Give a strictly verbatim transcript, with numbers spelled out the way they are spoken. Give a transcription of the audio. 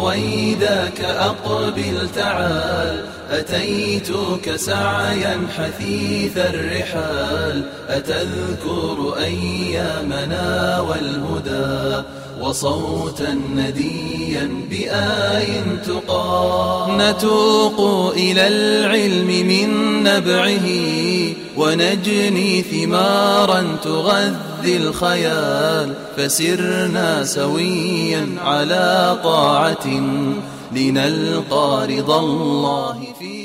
رويداك أقبل تعال، أتيتك سعيا حثيث الرحال، أتذكر أيامنا والهدى وصوتا نديا بآي تقى. نتوق إلى العلم من نبعه ونجني ثمارا تغذي الخيال، فسرنا سويا على طاعة لنلقى رضا الله في